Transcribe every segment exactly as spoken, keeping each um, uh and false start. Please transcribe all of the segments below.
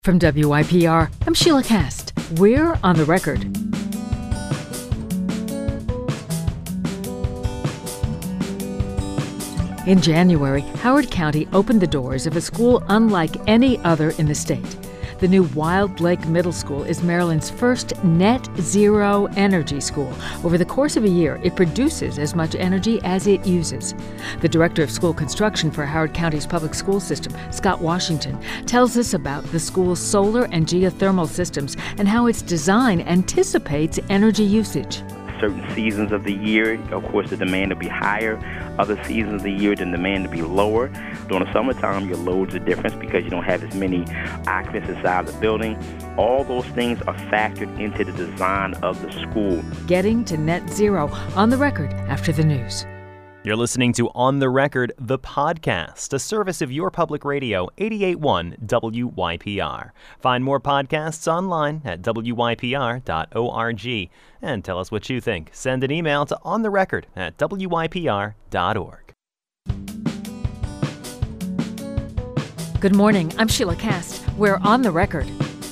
From W I P R, I'm Sheila Cast. We're on the record. In January, Howard County opened the doors of a school unlike any other in the state. The new Wild Lake Middle School is Maryland's first net zero energy school. Over the course of a year, it produces as much energy as it uses. The director of school construction for Howard County's public school system, Scott Washington, tells us about the school's solar and geothermal systems and how its design anticipates energy usage. Certain seasons of the year, of course, the demand will be higher. Other seasons of the year, the demand will be lower. During the summertime, your loads are different because you don't have as many occupants inside the building. All those things are factored into the design of the school. Getting to net zero on the record after the news. You're listening to On the Record, the podcast, a service of your public radio, eighty-eight point one W Y P R. Find more podcasts online at W Y P R dot org. And tell us what you think. Send an email to ontherecord at W Y P R dot org. Good morning. I'm Sheila Cast. We're on the record.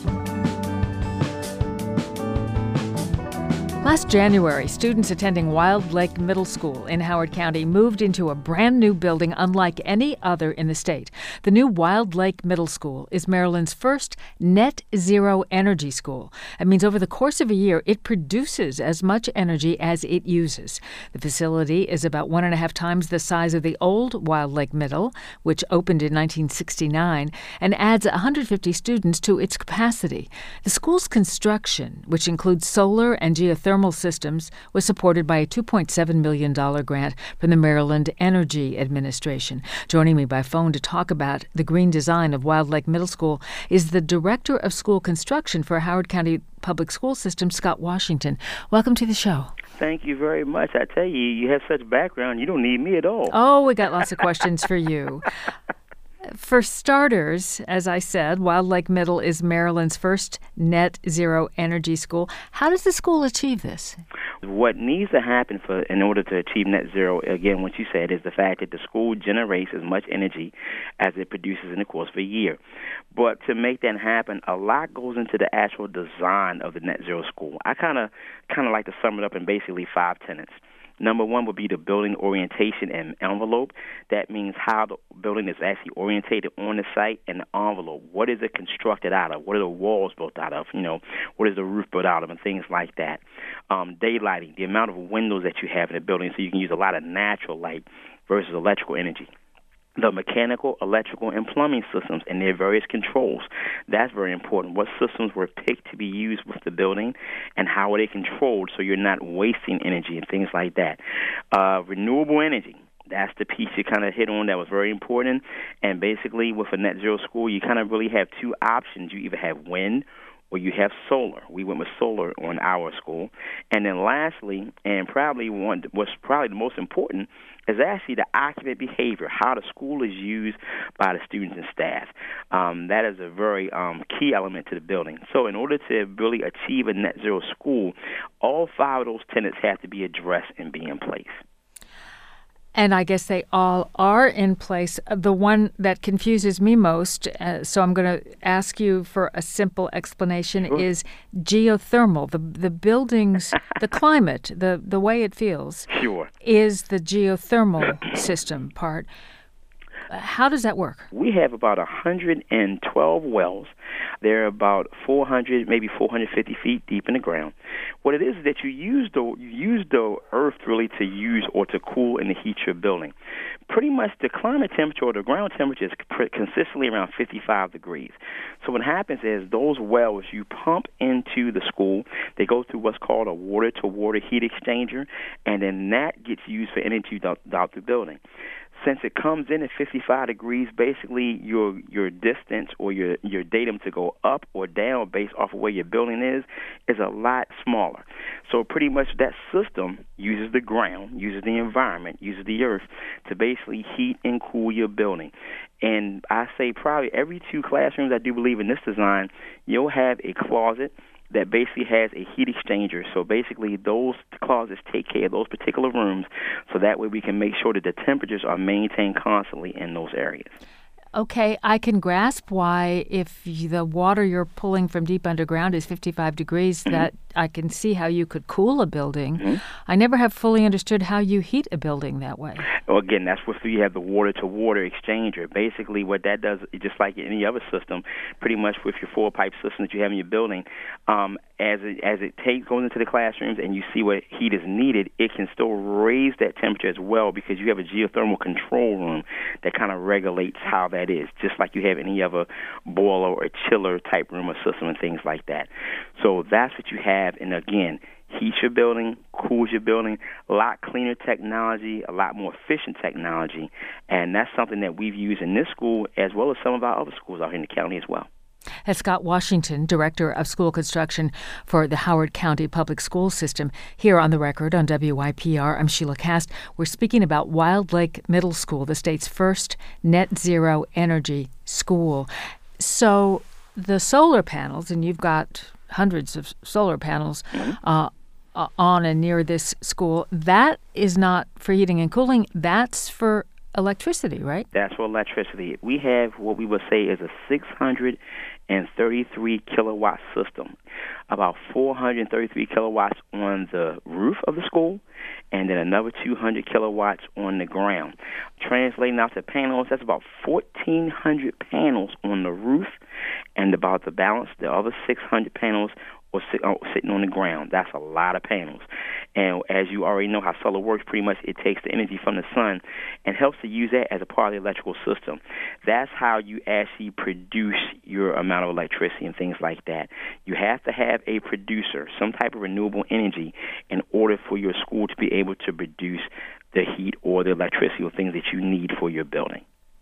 Last January, students attending Wild Lake Middle School in Howard County moved into a brand new building unlike any other in the state. The new Wild Lake Middle School is Maryland's first net zero energy school. It means over the course of a year, it produces as much energy as it uses. The facility is about one and a half times the size of the old Wild Lake Middle, which opened in nineteen sixty-nine, and adds one hundred fifty students to its capacity. The school's construction, which includes solar and geothermal systems, was supported by a two point seven million dollars grant from the Maryland Energy Administration. Joining me by phone to talk about the green design of Wild Lake Middle School is the Director of School Construction for Howard County Public School System, Scott Washington. Welcome to the show. Thank you very much. I tell you, you have such background, you don't need me at all. Oh, we got lots of questions for you. For starters, as I said, Wild Lake Middle is Maryland's first net zero energy school. How does the school achieve this? What needs to happen for in order to achieve net zero, again, what you said, is the fact that the school generates as much energy as it produces in the course of a year. But to make that happen, a lot goes into the actual design of the net zero school. I kind of kind of like to sum it up in basically five tenets. Number one would be the building orientation and envelope. That means how the building is actually orientated on the site, and the envelope. What is it constructed out of? What are the walls built out of? You know, what is the roof built out of, and things like that. Um, daylighting, the amount of windows that you have in the building, so you can use a lot of natural light versus electrical energy. The mechanical, electrical, and plumbing systems and their various controls. That's very important. What systems were picked to be used with the building, and how are they controlled so you're not wasting energy and things like that. Uh, renewable energy. That's the piece you kind of hit on that was very important. And basically, with a net zero school, you kind of really have two options. You either have wind or you have solar. We went with solar on our school. And then lastly, and probably one what's probably the most important, is actually the occupant behavior, how the school is used by the students and staff. Um, that is a very um, key element to the building. So in order to really achieve a net zero school, all five of those tenets have to be addressed and be in place. And I guess they all are in place. The one that confuses me most, uh, so I'm going to ask you for a simple explanation, Sure. is geothermal. The the buildings, the climate, the, the way it feels, Sure. is the geothermal system part. How does that work? We have about one hundred twelve wells. They're about four hundred, maybe four hundred fifty feet deep in the ground. What it is is that you use the you use the earth really to use or to cool and to heat your building. Pretty much the climate temperature or the ground temperature is consistently around fifty-five degrees. So what happens is those wells you pump into the school. They go through what's called a water-to-water heat exchanger, and then that gets used for energy throughout the building. Since it comes in at fifty-five degrees, basically your your distance or your, your datum to go up or down based off of where your building is is a lot smaller. So pretty much that system uses the ground, uses the environment, uses the earth to basically heat and cool your building. And I say probably every two classrooms, I do believe in this design, you'll have a closet that basically has a heat exchanger. So basically those closets take care of those particular rooms, so that way we can make sure that the temperatures are maintained constantly in those areas. Okay, I can grasp why if the water you're pulling from deep underground is fifty-five degrees, mm-hmm. that I can see how you could cool a building. Mm-hmm. I never have fully understood how you heat a building that way. Well, again, that's where you have the water-to-water exchanger. Basically, what that does, just like any other system, pretty much with your four-pipe system that you have in your building, um, as it, as it takes, goes into the classrooms and you see what heat is needed, it can still raise that temperature as well because you have a geothermal control room that kind of regulates how that is, just like you have any other boiler or chiller type room or system and things like that. So that's what you have. And again, heats your building, cools your building, a lot cleaner technology, a lot more efficient technology. And that's something that we've used in this school as well as some of our other schools out here in the county as well. That's Scott Washington, Director of School Construction for the Howard County Public School System. Here on The Record on W Y P R, I'm Sheila Cast. We're speaking about Wild Lake Middle School, the state's first net zero energy school. So the solar panels, and you've got hundreds of solar panels mm-hmm. uh, on and near this school, that is not for heating and cooling. That's for electricity, right? That's for electricity. We have what we would say is a six hundred thirty-three kilowatt system, about four hundred thirty-three kilowatts on the roof of the school, and then another two hundred kilowatts on the ground. Translating out to panels, that's about fourteen hundred panels on the roof, and about the balance, the other six hundred panels or sit, uh, sitting on the ground. That's a lot of panels. And as you already know how solar works, pretty much it takes the energy from the sun and helps to use that as a part of the electrical system. That's how you actually produce your amount of electricity and things like that. You have to have a producer, some type of renewable energy, in order for your school to be able to produce the heat or the electricity or things that you need for your building.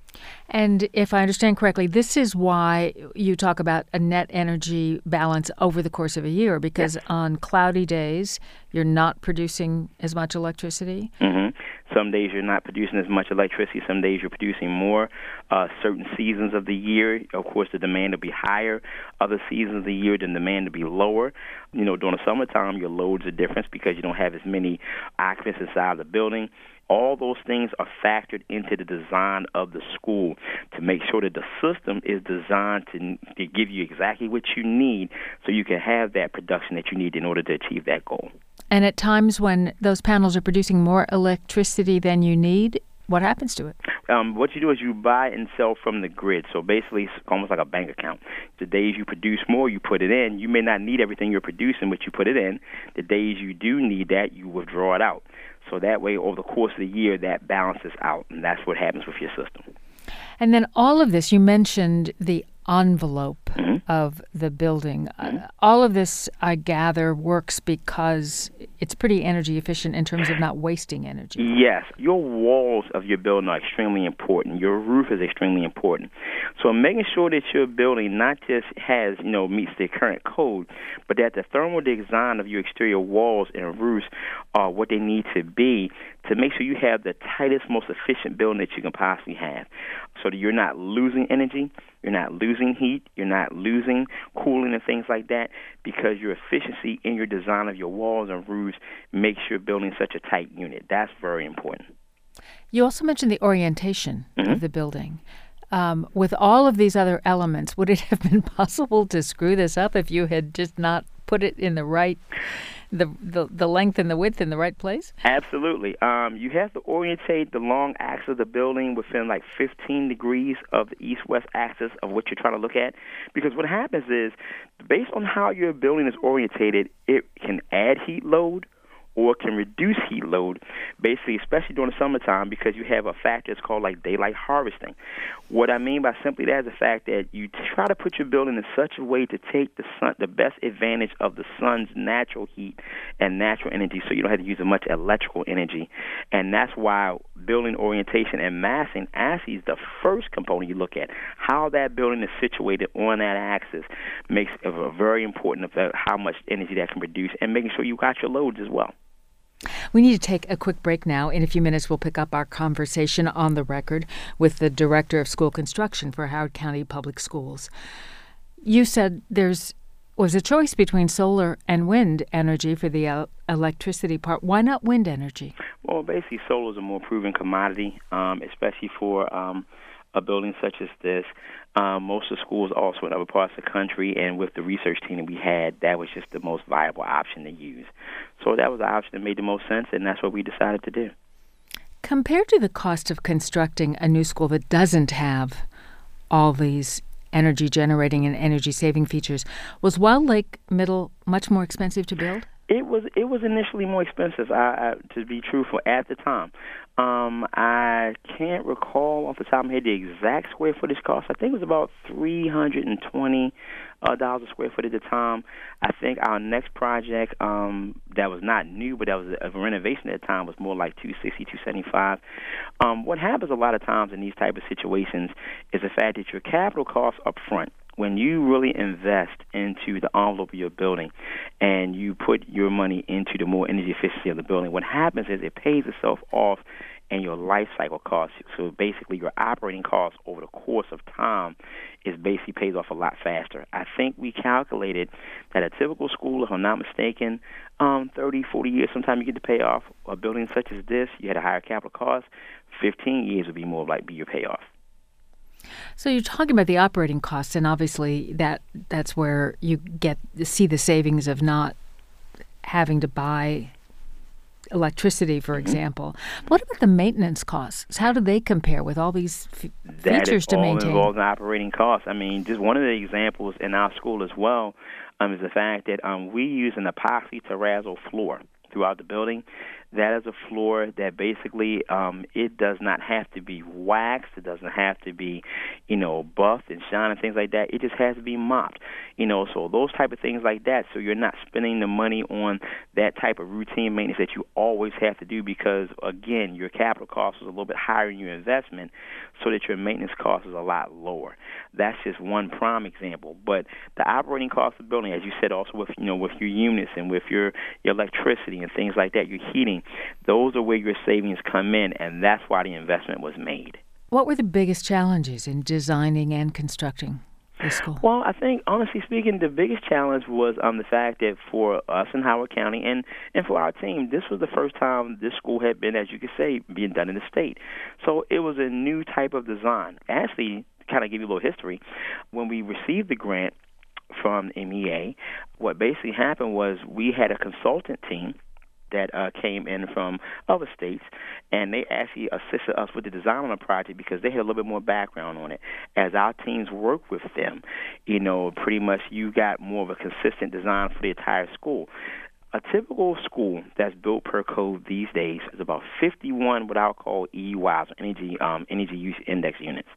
And if I understand correctly, this is why you talk about a net energy balance over the course of a year, because yes. on cloudy days, you're not producing as much electricity. Mm-hmm. Some days you're not producing as much electricity. Some days you're producing more. Uh, certain seasons of the year, of course, the demand will be higher. Other seasons of the year, the demand will be lower. You know, during the summertime, your loads are different because you don't have as many occupants inside the building. All those things are factored into the design of the school to make sure that the system is designed to, to give you exactly what you need so you can have that production that you need in order to achieve that goal. And at times when those panels are producing more electricity than you need, what happens to it? Um, what you do is you buy and sell from the grid. So basically, it's almost like a bank account. The days you produce more, you put it in. You may not need everything you're producing, but you put it in. The days you do need that, you withdraw it out. So that way, over the course of the year, that balances out, and that's what happens with your system. And then all of this, you mentioned the envelope mm-hmm. of the building. Mm-hmm. Uh, all of this, I gather, works because it's pretty energy efficient in terms of not wasting energy. Yes. Your walls of your building are extremely important. Your roof is extremely important. So making sure that your building not just has, you know, meets the current code, but that the thermal design of your exterior walls and roofs are what they need to be to make sure you have the tightest, most efficient building that you can possibly have, so that you're not losing energy, you're not losing heat, you're not losing cooling and things like that, because your efficiency in your design of your walls and roofs makes your building such a tight unit. That's very important. You also mentioned the orientation mm-hmm. of the building. Um, with all of these other elements, would it have been possible to screw this up if you had just not put it in the right, the the, the length and the width in the right place? Absolutely. Um, you have to orientate the long axis of the building within like fifteen degrees of the east-west axis of what you're trying to look at, because what happens is, based on how your building is orientated, it can add heat load or can reduce heat load, basically, especially during the summertime, because you have a factor that's called like daylight harvesting. What I mean by simply that is the fact that you try to put your building in such a way to take the sun, the best advantage of the sun's natural heat and natural energy, so you don't have to use as much electrical energy. And that's why building orientation and massing actually is the first component you look at. How that building is situated on that axis makes it very important about how much energy that can produce, and making sure you got your loads as well. We need to take a quick break now. In a few minutes, we'll pick up our conversation on the record with the Director of School Construction for Howard County Public Schools. You said there's was a choice between solar and wind energy for the uh, electricity part. Why not wind energy? Well, basically, solar is a more proven commodity, um, especially for um, a building such as this. Um, most of the schools also in other parts of the country, and with the research team that we had, that was just the most viable option to use. So that was the option that made the most sense, and that's what we decided to do. Compared to the cost of constructing a new school that doesn't have all these energy generating and energy saving features, was Wild Lake Middle much more expensive to build? It was it was initially more expensive, I, I, to be truthful, at the time. Um, I can't recall off the top of my head the exact square footage cost. I think it was about three hundred twenty dollars uh, a square foot at the time. I think our next project um, that was not new, but that was a, a renovation at the time, was more like two hundred sixty dollars, two hundred seventy-five dollars. Um, what happens a lot of times in these type of situations is the fact that your capital costs up front, when you really invest into the envelope of your building and you put your money into the more energy efficiency of the building, what happens is it pays itself off in your life cycle costs. So basically your operating costs over the course of time is basically pays off a lot faster. I think we calculated that a typical school, if I'm not mistaken, um, thirty, forty years, sometime you get to pay off a building such as this. You had a higher capital cost. fifteen years would be more like be your payoff. So you're talking about the operating costs, and obviously that that's where you get see the savings of not having to buy electricity, for mm-hmm. example. What about the maintenance costs? How do they compare with all these f- that features to maintain? That is all involved in operating costs. I mean, just one of the examples in our school as well um, is the fact that um, we use an epoxy terrazzo floor throughout the building. That is a floor that basically um, it does not have to be waxed. It doesn't have to be, you know, buffed and shined and things like that. It just has to be mopped, you know. So those type of things like that. So you're not spending the money on that type of routine maintenance that you always have to do because, again, your capital cost is a little bit higher in your investment, so that your maintenance cost is a lot lower. That's just one prime example. But the operating cost of the building, as you said, also with you know with your units and with your, your electricity and things like that, your heating. Those are where your savings come in, and that's why the investment was made. What were the biggest challenges in designing and constructing this school? Well, I think, honestly speaking, the biggest challenge was um, the fact that for us in Howard County and, and for our team, this was the first time this school had been, as you could say, being done in the state. So it was a new type of design. Actually, to kind of give you a little history, when we received the grant from M E A, what basically happened was we had a consultant team that uh, came in from other states, and they actually assisted us with the design on the project because they had a little bit more background on it. As our teams worked with them, you know, pretty much you got more of a consistent design for the entire school. A typical school that's built per code these days is about fifty-one what I'll call E U Is, or energy, um, energy use index units.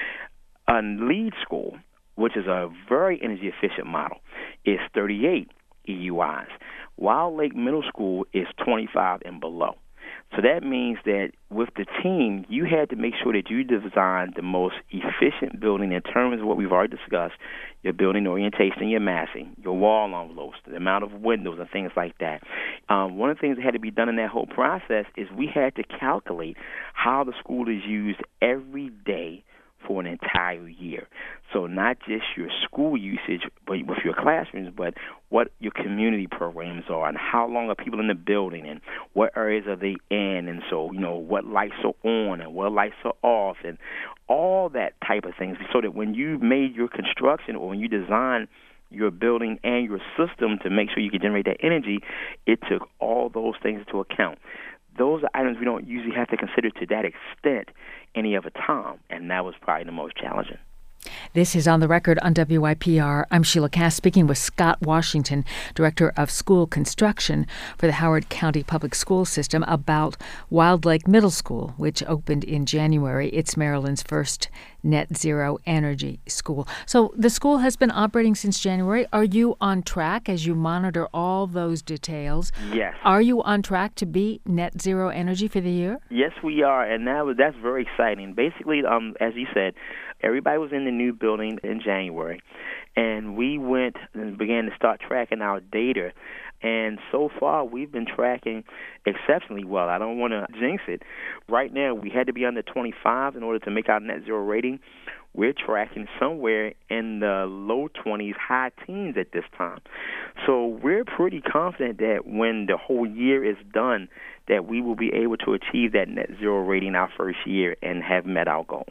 A LEED school, which is a very energy efficient model, is thirty-eight E U Is. Wild Lake Middle School is twenty-five and below. So that means that with the team, you had to make sure that you designed the most efficient building in terms of what we've already discussed, your building orientation, your massing, your wall envelopes, the amount of windows and things like that. Um, one of the things that had to be done in that whole process is we had to calculate how the school is used every day for an entire year. So not just your school usage but with your classrooms, but what your community programs are and how long are people in the building and what areas are they in, and so, you know, what lights are on and what lights are off and all that type of things, so that when you made your construction or when you design your building and your system to make sure you can generate that energy, it took all those things into account. Those are items we don't usually have to consider to that extent any other time, and that was probably the most challenging. This is On the Record on W Y P R. I'm Sheila Cass, speaking with Scott Washington, Director of School Construction for the Howard County Public School System, about Wild Lake Middle School, which opened in January. It's Maryland's first net zero energy school. So the school has been operating since January. Are you on track as you monitor all those details? Yes. Are you on track to be net zero energy for the year? Yes, we are, and that was, that's very exciting. Basically, um, as you said, everybody was in the new building in January, and we went and began to start tracking our data. And so far, we've been tracking exceptionally well. I don't want to jinx it. Right now, we had to be under twenty-five in order to make our net zero rating. We're tracking somewhere in the low twenties, high teens at this time. So we're pretty confident that when the whole year is done, that we will be able to achieve that net zero rating our first year and have met our goal.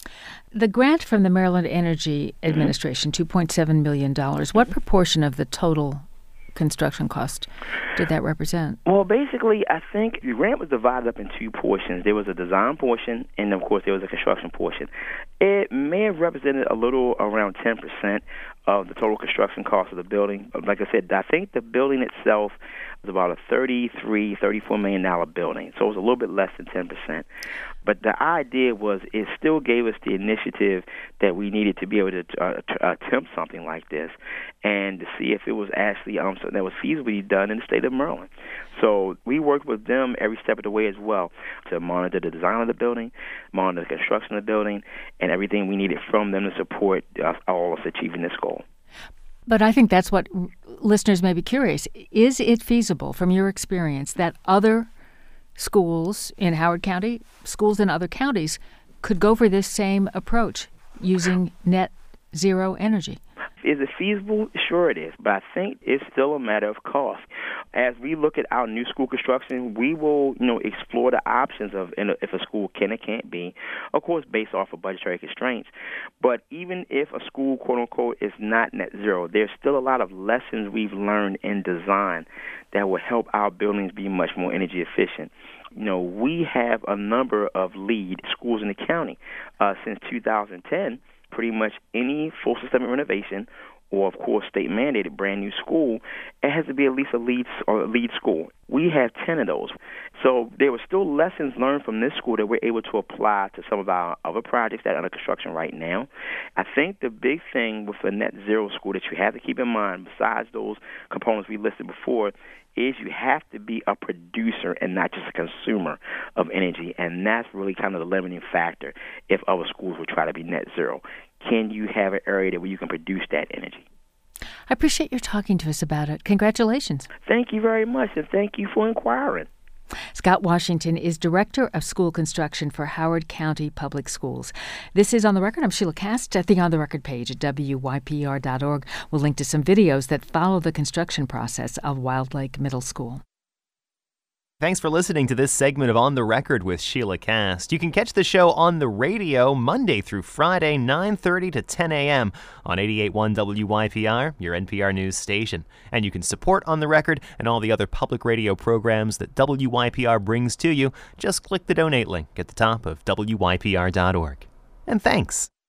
The grant from the Maryland Energy Administration, two point seven million dollars, what proportion of the total construction cost did that represent? Well, basically, I think the grant was divided up in two portions. There was a design portion, and of course, there was a construction portion. It may have represented a little around ten percent of the total construction cost of the building. Like I said, I think the building itself was about a thirty-three, thirty-four million dollar building, so it was a little bit less than ten percent. But the idea was it still gave us the initiative that we needed to be able to uh, to attempt something like this and to see if it was actually um, something that was feasibly done in the state of Maryland. So we worked with them every step of the way as well to monitor the design of the building, monitor the construction of the building, and everything we needed from them to support us, all of us achieving this goal. But I think that's what listeners may be curious. Is it feasible, from your experience, that other schools in Howard County, schools in other counties, could go for this same approach using net zero energy? Is it feasible? Sure it is, but I think it's still a matter of cost. As we look at our new school construction, we will, you know, explore the options of if a school can or can't be, of course, based off of budgetary constraints. But even if a school, quote unquote, is not net zero, there's still a lot of lessons we've learned in design that will help our buildings be much more energy efficient. You know, we have a number of LEED schools in the county uh, since two thousand ten. Pretty much any full systemic renovation or, of course, state-mandated brand-new school, it has to be at least a LEED, or a LEED school. We have ten of those. So there were still lessons learned from this school that we're able to apply to some of our other projects that are under construction right now. I think the big thing with a net zero school that you have to keep in mind, besides those components we listed before, is you have to be a producer and not just a consumer of energy, and that's really kind of the limiting factor if other schools would try to be net zero. Can you have an area where you can produce that energy? I appreciate your talking to us about it. Congratulations. Thank you very much, and thank you for inquiring. Scott Washington is Director of School Construction for Howard County Public Schools. This is On the Record. I'm Sheila Cast at the On the Record page at W Y P R dot org. We'll link to some videos that follow the construction process of Wild Lake Middle School. Thanks for listening to this segment of On the Record with Sheila Cast. You can catch the show on the radio Monday through Friday, nine thirty to ten a.m. on eighty-eight point one W Y P R, your N P R news station. And you can support On the Record and all the other public radio programs that W Y P R brings to you. Just click the donate link at the top of W Y P R dot org. And thanks.